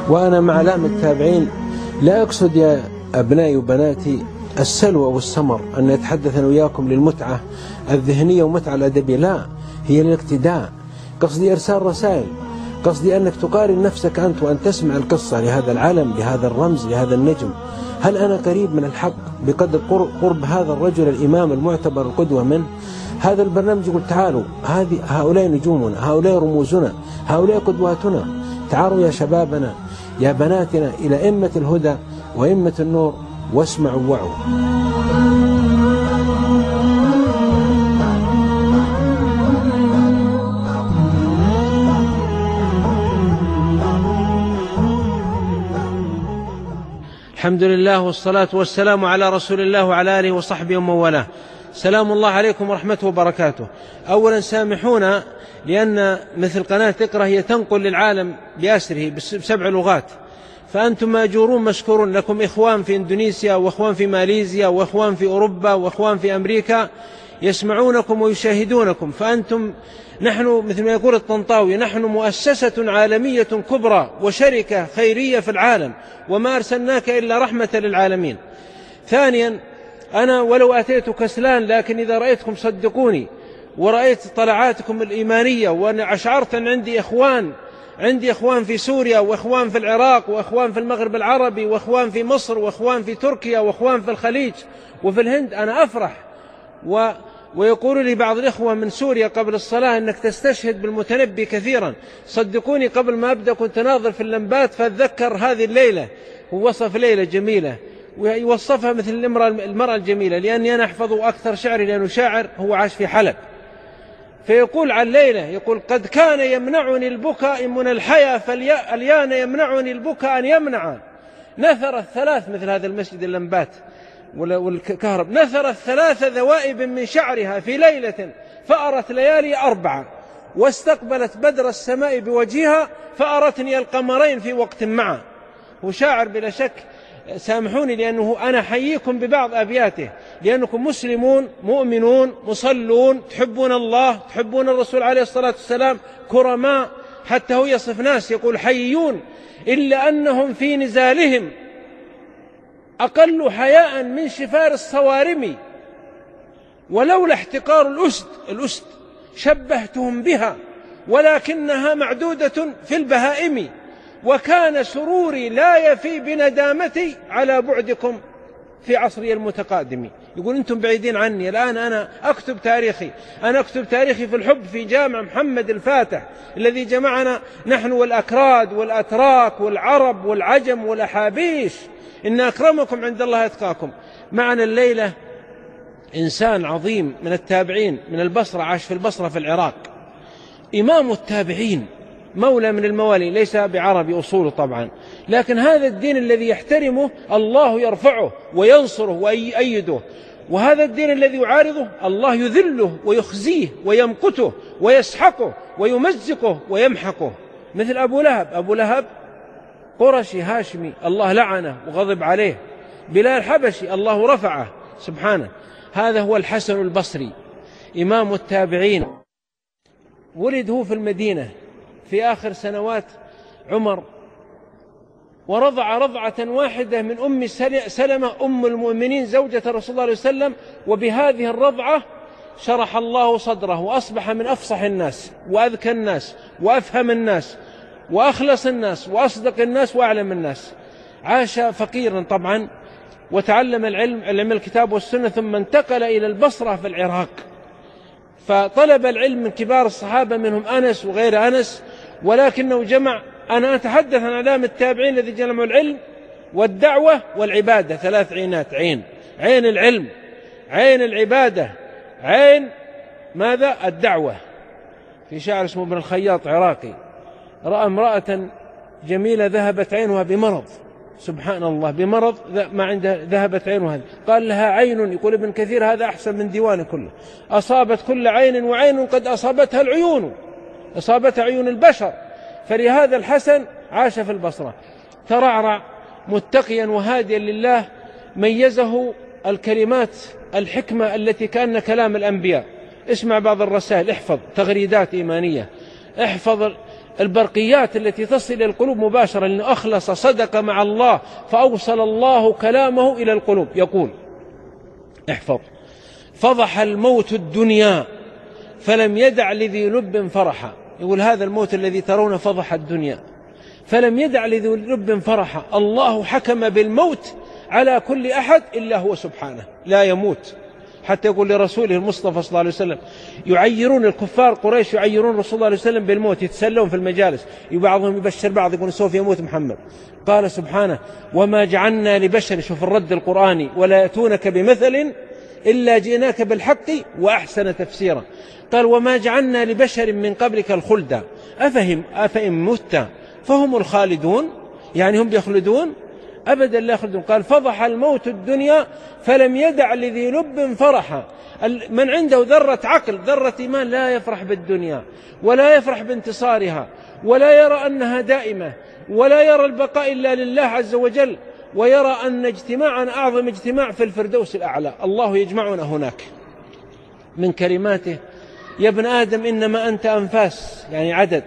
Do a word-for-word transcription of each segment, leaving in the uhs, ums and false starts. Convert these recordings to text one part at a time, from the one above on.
وأنا مع علام التابعين لا أقصد يا أبنائي وبناتي السلوى والسمر أن نتحدث أنا وياكم للمتعة الذهنية ومتعة الأدبية، لا، هي للاقتداء. قصدي إرسال رسائل، قصدي أنك تقارن نفسك أنت وأن تسمع القصة لهذا العلم، لهذا الرمز، لهذا النجم. هل أنا قريب من الحق بقدر قرب هذا الرجل الإمام المعتبر القدوة منه؟ هذا البرنامج يقول تعالوا، هذه هؤلاء نجومنا، هؤلاء رموزنا، هؤلاء قدواتنا، تعالوا يا شبابنا يا بناتنا إلى أئمة الهدى وأئمة النور واسمعوا وعوا. الحمد لله والصلاة والسلام على رسول الله وعلى آله وصحبه ومن والاه. سلام الله عليكم ورحمته وبركاته. أولا سامحونا لأن مثل قناة اقرأ هي تنقل للعالم بأسره بسبع لغات، فأنتم ماجورون مشكورون، لكم إخوان في إندونيسيا وإخوان في ماليزيا وإخوان في أوروبا وإخوان في أمريكا يسمعونكم ويشاهدونكم، فأنتم نحن مثل ما يقول الطنطاوي نحن مؤسسة عالمية كبرى وشركة خيرية في العالم، وما أرسلناك إلا رحمة للعالمين. ثانيا أنا ولو أتيت كسلان، لكن إذا رأيتكم صدقوني ورأيت طلعاتكم الإيمانية وأنا أشعرت أن عندي إخوان عندي إخوان في سوريا وإخوان في العراق وإخوان في المغرب العربي وإخوان في مصر وإخوان في تركيا وإخوان في الخليج وفي الهند، أنا أفرح. و ويقول لي بعض الإخوة من سوريا قبل الصلاة أنك تستشهد بالمتنبي كثيرا. صدقوني قبل ما أبدأ كنت ناظر في اللمبات فأتذكر هذه الليلة، هو وصف ليلة جميلة ويوصفها مثل المرأة الجميلة، لأني أنا أحفظ أكثر شعري لأنه شاعر هو عاش في حلب. فيقول عن ليلة يقول قد كان يمنعني البكاء من الحياة فاليان يمنعني البكاء أن يمنع. نثر الثلاث مثل هذا المسجد اللمبات والكهرب، نثر الثلاث ذوائب من شعرها في ليلة فأرت ليالي أربعة، واستقبلت بدر السماء بوجهها فأرتني القمرين في وقت معه. هو شاعر بلا شك، سامحوني لأنه أنا حييكم ببعض أبياته، لأنكم مسلمون مؤمنون مصلون تحبون الله تحبون الرسول عليه الصلاة والسلام كرماء، حتى هو يصف ناس يقول حييون إلا أنهم في نزالهم أقل حياء من شفار الصوارم، ولولا احتقار الأسد الأسد شبهتهم بها ولكنها معدودة في البهائم، وكان سروري لا يفي بندامتي على بعدكم في عصري المتقادم. يقول أنتم بعيدين عني، الآن أنا أكتب تاريخي، أنا أكتب تاريخي في الحب في جامع محمد الفاتح الذي جمعنا نحن والأكراد والأتراك والعرب والعجم والأحابيش، إن أكرمكم عند الله أتقاكم. معنا الليلة إنسان عظيم من التابعين من البصرة، عاش في البصرة في العراق، إمام التابعين، مولى من الموالي، ليس بعربي أصوله طبعا، لكن هذا الدين الذي يحترمه الله يرفعه وينصره ويأيده، وهذا الدين الذي يعارضه الله يذله ويخزيه ويمقته ويسحقه ويمزقه ويمحقه. مثل أبو لهب، أبو لهب قرشي هاشمي الله لعنه وغضب عليه، بلال حبشي الله رفعه سبحانه. هذا هو الحسن البصري إمام التابعين، ولد هو في المدينة في آخر سنوات عمر، ورضع رضعة واحدة من أم سلمة أم المؤمنين زوجة رسول الله صلى الله عليه وسلم، وبهذه الرضعة شرح الله صدره وأصبح من أفصح الناس وأذكى الناس وأفهم الناس وأخلص الناس وأصدق الناس وأعلم الناس. عاش فقيرا طبعا وتعلم العلم علم الكتاب والسنة، ثم انتقل إلى البصرة في العراق فطلب العلم من كبار الصحابة منهم أنس وغير أنس، ولكنه جمع، أنا أتحدث عن علام التابعين الذي جمعوا العلم والدعوة والعبادة، ثلاث عينات، عين عين العلم، عين العبادة، عين ماذا؟ الدعوة. في شاعر اسمه ابن الخياط عراقي رأى امرأة جميلة ذهبت عينها بمرض، سبحان الله، بمرض ما عنده ذهبت عينها، قال لها عين، يقول ابن كثير هذا أحسن من ديوانه كله، أصابت كل عين وعين قد أصابتها العيون، أصابتها عيون البشر. فلهذا الحسن عاش في البصرة ترعرع متقيا وهاديا لله، ميزه الكلمات الحكمة التي كأن كلام الأنبياء. اسمع بعض الرسائل، احفظ تغريدات إيمانية، احفظ البرقيات التي تصل إلى القلوب مباشرة، لأنه أخلص صدق مع الله فأوصل الله كلامه إلى القلوب. يقول احفظ: فضح الموت الدنيا فلم يدع لذي لب فرحا. يقول هذا الموت الذي ترون فضح الدنيا فلم يدع لذي لب فرحا. الله حكم بالموت على كل أحد إلا هو سبحانه، لا يموت. حتى يقول لرسوله المصطفى صلى الله عليه وسلم، يعيرون الكفار قريش يعيرون رسول الله صلى الله عليه وسلم بالموت، يتسلون في المجالس، بعضهم يبشر بعض يقول سوف يموت محمد. قال سبحانه: وما جعلنا لبشر، شوف الرد القرآني، ولا يأتونك بمثل إلا جئناك بالحق وأحسن تفسيرا. قال: وما جعلنا لبشر من قبلك الخلد أفهم أفإن مت فهم الخالدون، يعني هم يخلدون؟ أبدا لا يخلدون. قال: فضح الموت الدنيا فلم يدع لذي لب فرحا. من عنده ذرة عقل ذرة إيمان لا يفرح بالدنيا ولا يفرح بانتصارها ولا يرى أنها دائمة ولا يرى البقاء إلا لله عز وجل، ويرى أن اجتماعنا أعظم اجتماع في الفردوس الأعلى، الله يجمعنا هناك. من كلماته: يا ابن آدم إنما أنت أنفاس، يعني عدد،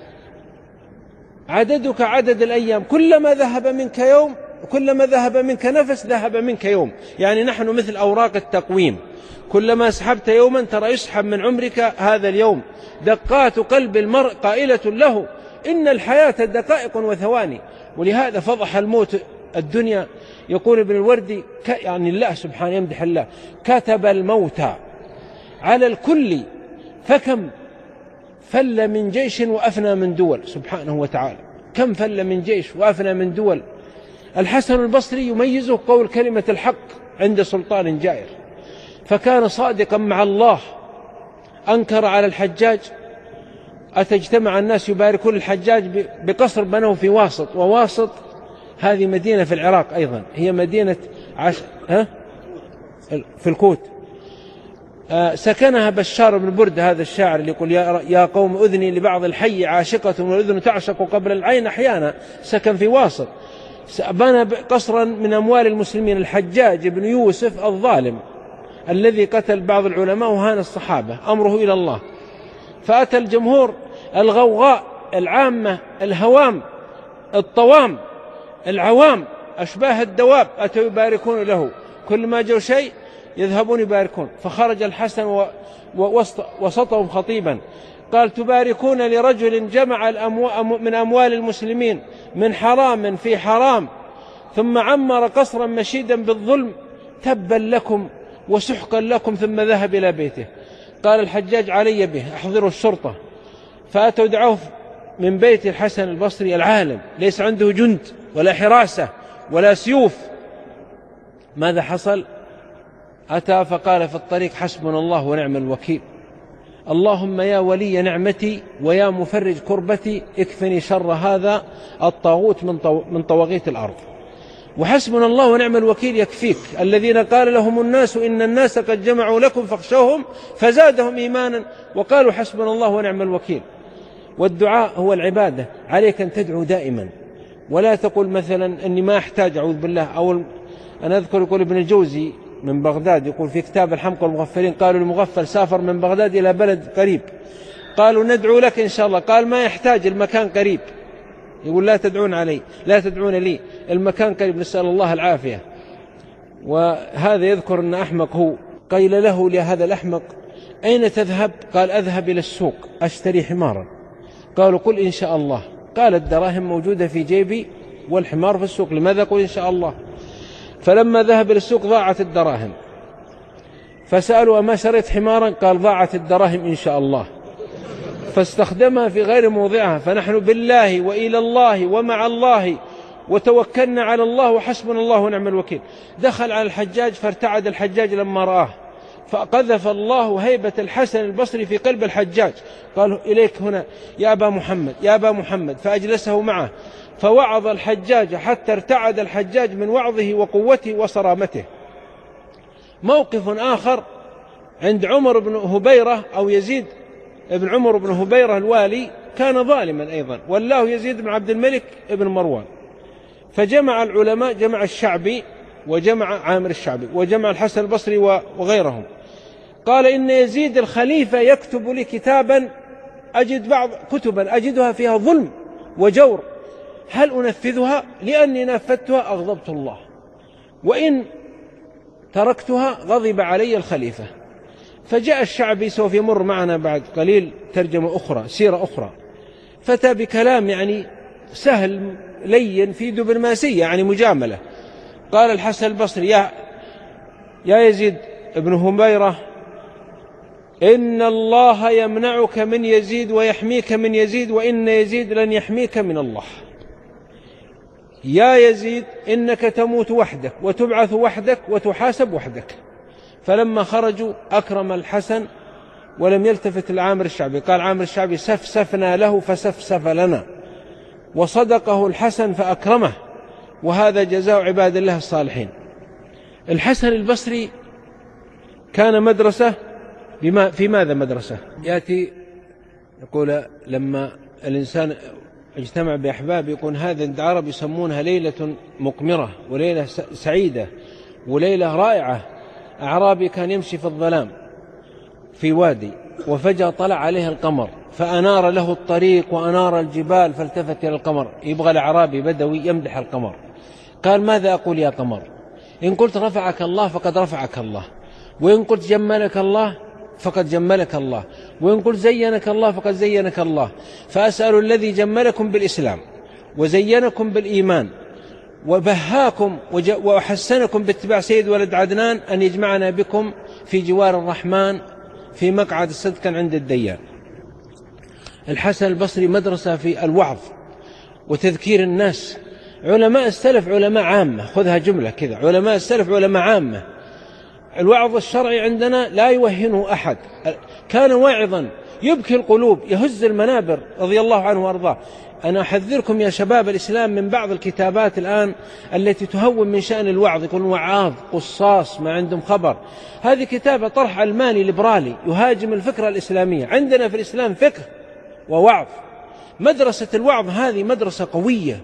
عددك عدد الأيام، كلما ذهب منك يوم كلما ذهب منك نفس ذهب منك يوم. يعني نحن مثل أوراق التقويم، كلما سحبت يوما ترى يسحب من عمرك هذا اليوم. دقات قلب المرء قائلة له إن الحياة دقائق وثواني. ولهذا فضح الموت الدنيا. يقول ابن الوردي، يعني الله سبحانه يمدح الله: كتب الموت على الكل فكم فل من جيش وأفنى من دول. سبحانه وتعالى، كم فل من جيش وأفنى من دول. الحسن البصري يميزه قول كلمة الحق عند سلطان جائر، فكان صادقا مع الله. أنكر على الحجاج، أتجتمع الناس يباركون الحجاج بقصر بنوه في واسط، وواسط هذه مدينة في العراق أيضا، هي مدينة عش... ها؟ في الكوت. آه سكنها بشار بن بردة، هذا الشاعر اللي يقول: يا, يا قوم أذني لبعض الحي عاشقة والأذن تعشق قبل العين أحيانا. سكن في واسط، بنى قصرا من أموال المسلمين. الحجاج بن يوسف الظالم الذي قتل بعض العلماء وهان الصحابة، أمره إلى الله. فأتى الجمهور الغوغاء العامة الهوام الطوام العوام أشباه الدواب أتوا يباركون له، كل ما جو شيء يذهبون يباركون. فخرج الحسن ووسطهم خطيبا قال: تباركون لرجل جمع من أموال المسلمين من حرام في حرام ثم عمر قصرا مشيدا بالظلم، تبا لكم وسحقا لكم. ثم ذهب إلى بيته. قال الحجاج: علي به، أحضروا الشرطة. فأتوا دعوه من بيت الحسن البصري العالم، ليس عنده جند ولا حراسة ولا سيوف. ماذا حصل؟ أتى فقال في الطريق: حسبنا الله ونعم الوكيل، اللهم يا ولي نعمتي ويا مفرج كربتي اكفني شر هذا الطاغوت من طو... من طواغيت الأرض. وحسبنا الله ونعم الوكيل يكفيك. الذين قال لهم الناس إن الناس قد جمعوا لكم فاخشوهم فزادهم إيمانا وقالوا حسبنا الله ونعم الوكيل. والدعاء هو العبادة، عليك أن تدعو دائما، ولا تقول مثلا أني ما أحتاج أعوذ بالله. أو أنا أذكر يقول ابن الجوزي من بغداد، يقول في كتاب الحمق والمغفلين، قالوا المغفل سافر من بغداد إلى بلد قريب، قالوا ندعو لك إن شاء الله، قال ما يحتاج، المكان قريب. يقول لا تدعون علي، لا تدعون لي، المكان قريب، نسأل الله العافية. وهذا يذكر أن أحمق هو، قيل له لهذا الأحمق: أين تذهب؟ قال: أذهب إلى السوق أشتري حمارا. قالوا: قل إن شاء الله. قال: الدراهم موجودة في جيبي والحمار في السوق، لماذا قل إن شاء الله؟ فلما ذهب إلى السوق ضاعت الدراهم، فسألوا: أما شريت حمارا؟ قال: ضاعت الدراهم إن شاء الله. فاستخدمها في غير موضعها. فنحن بالله وإلى الله ومع الله وتوكلنا على الله وحسبنا الله ونعم الوكيل. دخل على الحجاج فارتعد الحجاج لما رآه، فقذف الله هيبة الحسن البصري في قلب الحجاج. قال: إليك هنا يا أبا محمد، يا أبا محمد. فأجلسه معه فوعظ الحجاج حتى ارتعد الحجاج من وعظه وقوته وصرامته. موقف آخر عند عمر بن هبيرة أو يزيد ابن عمر بن هبيرة الوالي، كان ظالما أيضا، والله يزيد بن عبد الملك ابن مروان. فجمع العلماء، جمع الشعبي وجمع عامر الشعبي وجمع الحسن البصري وغيرهم، قال: إن يزيد الخليفة يكتب لي كتابا أجد بعض كتبا أجدها فيها ظلم وجور، هل أنفذها؟ لأني نفذتها أغضبت الله، وإن تركتها غضب علي الخليفة. فجاء الشعبي، سوف يمر معنا بعد قليل ترجمة أخرى، سيرة أخرى، فتى بكلام يعني سهل لين في دبلوماسية، يعني مجاملة. قال الحسن البصري: يا يا يزيد ابن هميرة، إن الله يمنعك من يزيد ويحميك من يزيد، وإن يزيد لن يحميك من الله. يا يزيد إنك تموت وحدك وتبعث وحدك وتحاسب وحدك. فلما خرجوا أكرم الحسن ولم يلتفت لعامر الشعبي، قال عامر الشعبي: سفسفنا له فسفسف لنا، وصدقه الحسن فأكرمه، وهذا جزاء عباد الله الصالحين. الحسن البصري كان مدرسة بما في ماذا مدرسة؟ يأتي يقول لما الإنسان اجتمع بأحباب يقول هذا عند العرب يسمونها ليلة مقمرة وليلة سعيدة وليلة رائعة. أعرابي كان يمشي في الظلام في وادي، وفجأة طلع عليه القمر فأنار له الطريق وأنار الجبال، فالتفت إلى القمر. يبغى الأعرابي بدوي يمدح القمر، قال: ماذا أقول يا قمر؟ إن قلت رفعك الله فقد رفعك الله، وإن قلت جملك الله فقد جملك الله، وإن قلت زينك الله فقد زينك الله. فأسأل الذي جملكم بالإسلام وزينكم بالإيمان وبهاكم وحسنكم باتباع سيد ولد عدنان أن يجمعنا بكم في جوار الرحمن في مقعد صدق عند الديان. الحسن البصري مدرسة في الوعظ وتذكير الناس. علماء السلف علماء عامة، خذها جملة كذا، علماء السلف علماء عامة. الوعظ الشرعي عندنا لا يوهنه أحد، كان واعظا يبكي القلوب يهز المنابر رضي الله عنه وأرضاه. أنا أحذركم يا شباب الإسلام من بعض الكتابات الآن التي تهون من شأن الوعظ، يكون وعاظ قصاص ما عندهم خبر. هذه كتابة طرح علماني ليبرالي يهاجم الفكرة الإسلامية. عندنا في الإسلام فقه ووعظ. مدرسة الوعظ هذه مدرسة قوية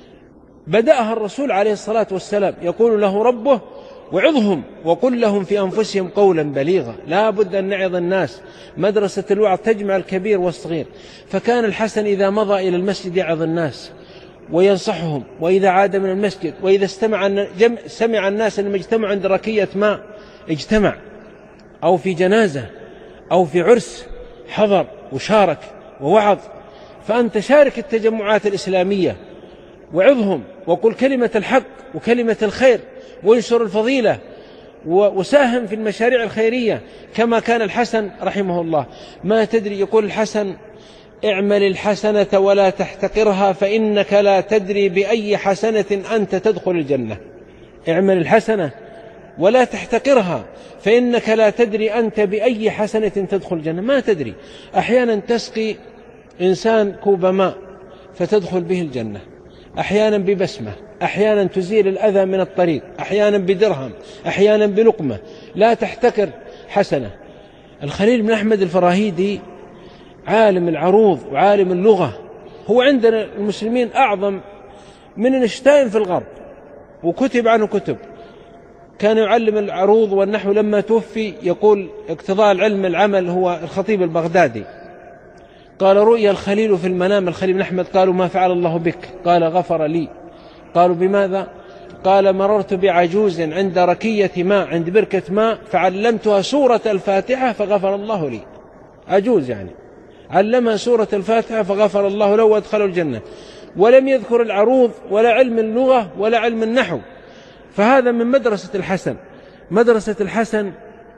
بدأها الرسول عليه الصلاة والسلام، يقول له ربه: وعظهم وقل لهم في أنفسهم قولا بليغا. لا بد أن نعظ الناس. مدرسة الوعظ تجمع الكبير والصغير. فكان الحسن إذا مضى إلى المسجد يعظ الناس وينصحهم، وإذا عاد من المسجد، وإذا استمع سمع الناس أنهم اجتمعوا عند ركية ماء اجتمع، أو في جنازة أو في عرس حضر وشارك ووعظ. فأنت شارك التجمعات الإسلامية وعظهم، وقل كلمة الحق وكلمة الخير، وانشر الفضيلة، وساهم في المشاريع الخيرية كما كان الحسن رحمه الله. ما تدري، يقول الحسن: اعمل الحسنة ولا تحتقرها فإنك لا تدري بأي حسنة أنت تدخل الجنة. اعمل الحسنة ولا تحتقرها فإنك لا تدري أنت بأي حسنة تدخل الجنة. ما تدري، أحيانا تسقي إنسان كوب ماء فتدخل به الجنة، أحيانا ببسمة، أحيانا تزيل الأذى من الطريق، أحيانا بدرهم، أحيانا بلقمة. لا تحتكر حسنة. الخليل بن أحمد الفراهيدي عالم العروض وعالم اللغة، هو عندنا المسلمين أعظم من أينشتاين في الغرب، وكتب عنه كتب. كان يعلم العروض والنحو. لما توفي يقول: اقتضاء العلم العمل. هو الخطيب البغدادي قال: رؤيا الخليل في المنام. الخليل بن أحمد قالوا: ما فعل الله بك؟ قال: غفر لي. قالوا: بماذا؟ قال: مررت بعجوز عند ركية ماء، عند بركة ماء، فعلمتها سورة الفاتحة فغفر الله لي. عجوز يعني علمها سورة الفاتحة فغفر الله له وادخلوا الجنة. ولم يذكر العروض ولا علم اللغة ولا علم النحو. فهذا من مدرسة الحسن. مدرسة الحسن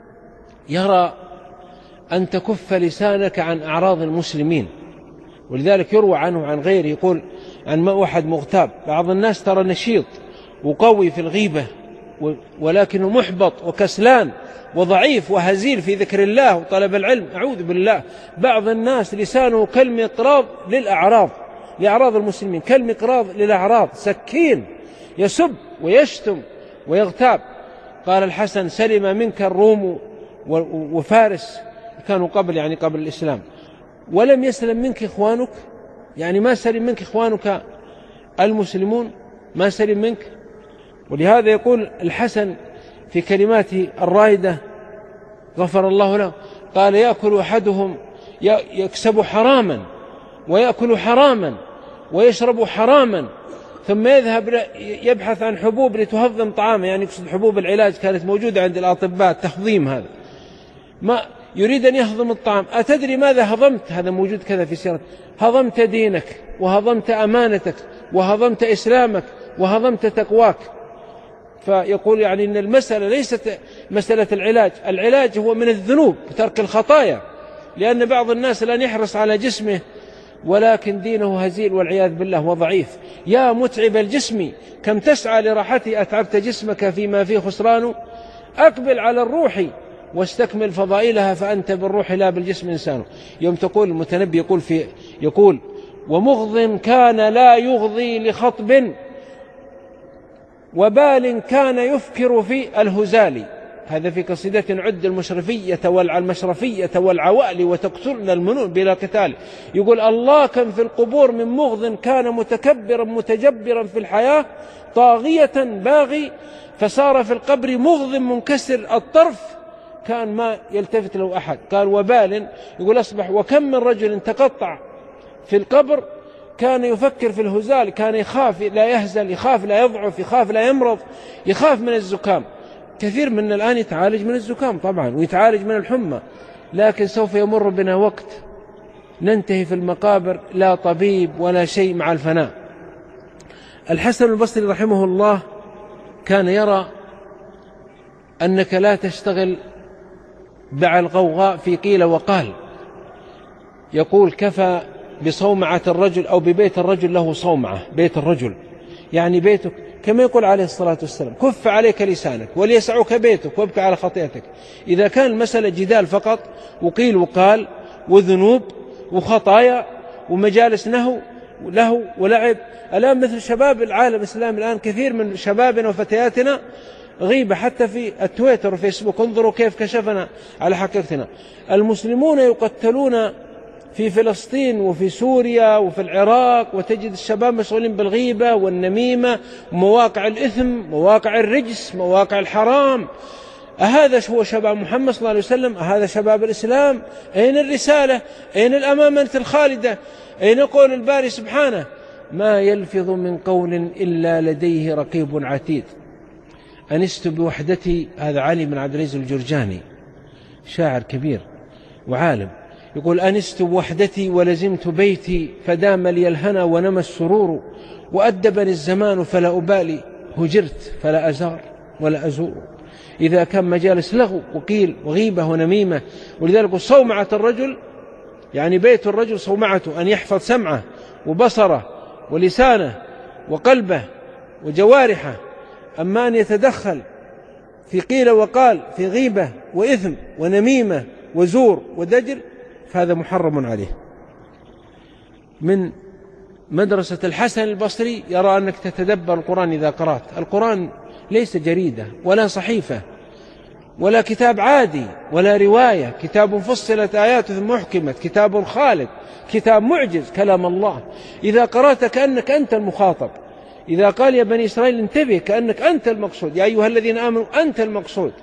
يرى أن تكف لسانك عن أعراض المسلمين، ولذلك يروى عنه عن غيره، يقول عن ما واحد مغتاب: بعض الناس ترى نشيط وقوي في الغيبة ولكنه محبط وكسلان وضعيف وهزيل في ذكر الله وطلب العلم. أعوذ بالله. بعض الناس لسانه كالمقراض للأعراض، لأعراض المسلمين، كالمقراض للأعراض، سكين يسب ويشتم ويغتاب. قال الحسن: سلم منك الروم وفارس، كانوا قبل يعني قبل الإسلام، ولم يسلم منك إخوانك. يعني ما سلم منك إخوانك المسلمون، ما سلم منك. ولهذا يقول الحسن في كلماته الرائدة غفر الله له، قال: يأكل أحدهم يكسب حراما ويأكل حراما ويشرب حراما، ثم يذهب يبحث عن حبوب لتهضم طعامه، يعني يقصد حبوب العلاج كانت موجودة عند الأطباء، التهضيم هذا، ما يريد أن يهضم الطعام. أتدري ماذا هضمت؟ هذا موجود كذا في سيرة، هضمت دينك وهضمت أمانتك وهضمت إسلامك وهضمت تقواك. فيقول يعني أن المسألة ليست مسألة العلاج، العلاج هو من الذنوب ترك الخطايا، لأن بعض الناس الآن يحرص على جسمه ولكن دينه هزيل والعياذ بالله وضعيف. يا متعب الجسم كم تسعى لراحتي، أتعبت جسمك فيما فيه خسران، أقبل على الروح واستكمل فضائلها فأنت بالروح لا بالجسم إنسان. يوم تقول المتنبي يقول في يقول ومغض كان لا يغضي لخطب وبال كان يفكر في الهزال، هذا في قصيدة عد المشرفية والمشرفية والعوالي وتقتلنا المنون بلا قتال. يقول الله كم في القبور من مغض كان متكبرا متجبرا في الحياة طاغية باغي فصار في القبر مغض منكسر الطرف كان ما يلتفت له أحد. قال وبال يقول أصبح وكم من رجل تقطع في القبر كان يفكر في الهزال، كان يخاف لا يهزل، يخاف لا يضعف، يخاف لا يمرض، يخاف من الزكام. كثير من الآن يتعالج من الزكام طبعا ويتعالج من الحمى، لكن سوف يمر بنا وقت ننتهي في المقابر لا طبيب ولا شيء مع الفناء. الحسن البصري رحمه الله كان يرى أنك لا تشتغل مع الغوغاء في قيل وقال. يقول كفى بصومعة الرجل أو ببيت الرجل له صومعة، بيت الرجل يعني بيتك، كما يقول عليه الصلاة والسلام كف عليك لسانك وليسعك بيتك وابكى على خطيئتك. إذا كان المسألة جدال فقط وقيل وقال وذنوب وخطايا ومجالس نهو له ولعب، الآن مثل شباب العالم الإسلامي الآن كثير من شبابنا وفتياتنا غيبة حتى في التويتر وفيسبوك، انظروا كيف كشفنا على حقيقتنا. المسلمون يقتلون في فلسطين وفي سوريا وفي العراق، وتجد الشباب مشغولين بالغيبة والنميمة ومواقع الإثم، مواقع الرجس، مواقع الحرام. أهذا هو شباب محمد صلى الله عليه وسلم؟ أهذا شباب الإسلام؟ أين الرسالة؟ أين الأمانة الخالدة؟ أين قول الباري سبحانه ما يلفظ من قول إلا لديه رقيب عتيد. أنست بوحدتي، هذا علي بن عبد العزيز الجرجاني شاعر كبير وعالم، يقول أنست بوحدتي ولزمت بيتي فدام لي الهنا ونمى السرور وأدبني الزمان فلا أبالي هجرت فلا أزار ولا أزور. إذا كان مجالس لغو وقيل وغيبة ونميمة، ولذلك صومعة الرجل يعني بيت الرجل صومعته أن يحفظ سمعه وبصره ولسانه وقلبه وجوارحه، أما أن يتدخل في قيل وقال في غيبة وإثم ونميمة وزور ودجل فهذا محرم عليه. من مدرسة الحسن البصري يرى أنك تتدبر القرآن إذا قرأت. القرآن ليس جريدة ولا صحيفة ولا كتاب عادي ولا رواية، كتاب فصلت آياته ثم محكمت، كتاب خالد، كتاب معجز، كلام الله. إذا قرأت كأنك أنت المخاطب. إذا قال يا بني إسرائيل انتبه كأنك أنت المقصود، يا أيها الذين آمنوا أنت المقصود.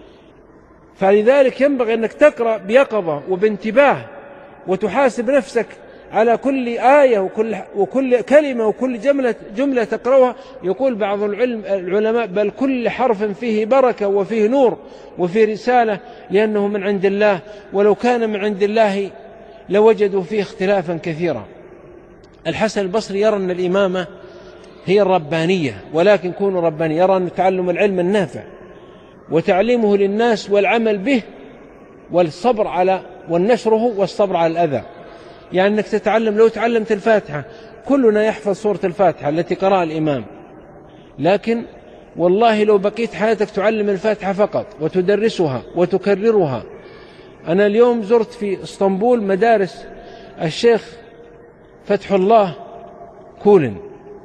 فلذلك ينبغي أنك تقرأ بيقظة وبانتباه وتحاسب نفسك على كل آية وكل, وكل كلمة وكل جملة, جملة تقرأها. يقول بعض العلم العلماء بل كل حرف فيه بركة وفيه نور وفيه رسالة لأنه من عند الله، ولو كان من عند الله لوجدوا فيه اختلافا كثيرا. الحسن البصري يرى أن الإمامة هي الربانية، ولكن كونوا رباني. يرى أن تعلم العلم النافع وتعليمه للناس والعمل به والصبر على والنشره والصبر على الأذى. يعني أنك تتعلم، لو تعلمت الفاتحة كلنا يحفظ سورة الفاتحة التي قرأ الإمام، لكن والله لو بقيت حياتك تعلم الفاتحة فقط وتدرسها وتكررها. أنا اليوم زرت في اسطنبول مدارس الشيخ فتح الله كولن،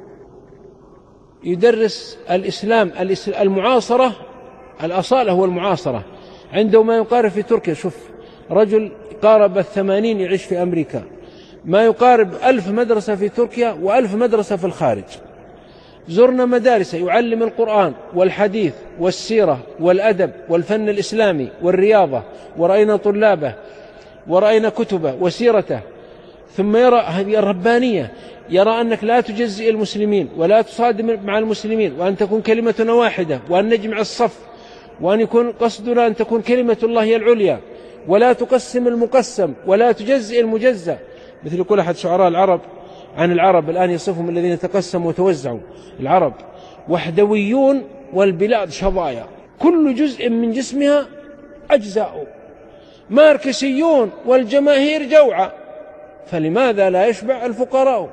يدرس الإسلام المعاصرة، الأصالة هو المعاصرة. عنده ما يقارب في تركيا، شوف رجل قارب الثمانين يعيش في أمريكا، ما يقارب ألف مدرسة في تركيا وألف مدرسة في الخارج. زرنا مدارسه يعلم القرآن والحديث والسيرة والأدب والفن الإسلامي والرياضة، ورأينا طلابه ورأينا كتبه وسيرته، ثم يرى هذه الربانية، يرى أنك لا تجزئ المسلمين ولا تصادم مع المسلمين، وأن تكون كلمتنا واحدة، وأن نجمع الصف، وأن يكون قصدنا أن تكون كلمة الله هي العليا، ولا تقسم المقسم ولا تجزئ المجزأ. مثل يقول أحد شعراء العرب عن العرب الآن يصفهم الذين تقسموا وتوزعوا: العرب وحدويون والبلاد شظايا، كل جزء من جسمها أجزاء، ماركسيون والجماهير جوعى، فلماذا لا يشبع الفقراء؟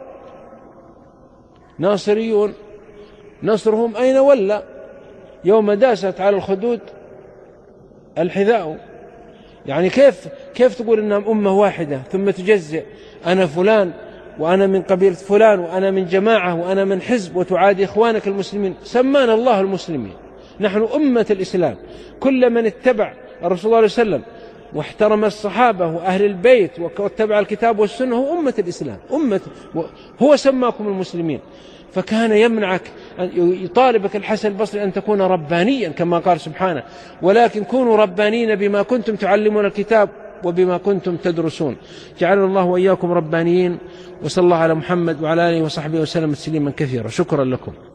ناصريون نصرهم أين ولى يوم داست على الخدود الحذاء. يعني كيف كيف تقول إنهم أمة واحدة ثم تجزئ أنا فلان وأنا من قبيلة فلان وأنا من جماعة وأنا من حزب، وتعادي إخوانك المسلمين؟ سمانا الله المسلمين، نحن أمة الإسلام، كل من اتبع الرسول صلى الله عليه وسلم واحترم الصحابة وأهل البيت واتبع الكتاب والسنة هو أمة الإسلام، أمة هو سماكم المسلمين. فكان يمنعك، يطالبك الحسن البصري أن تكون ربانيا كما قال سبحانه: ولكن كونوا ربانين بما كنتم تعلمون الكتاب وبما كنتم تدرسون. جعلنا الله وإياكم ربانيين، وصلى الله على محمد وعلى آله وصحبه وسلم تسليما كثيرا. شكرا لكم.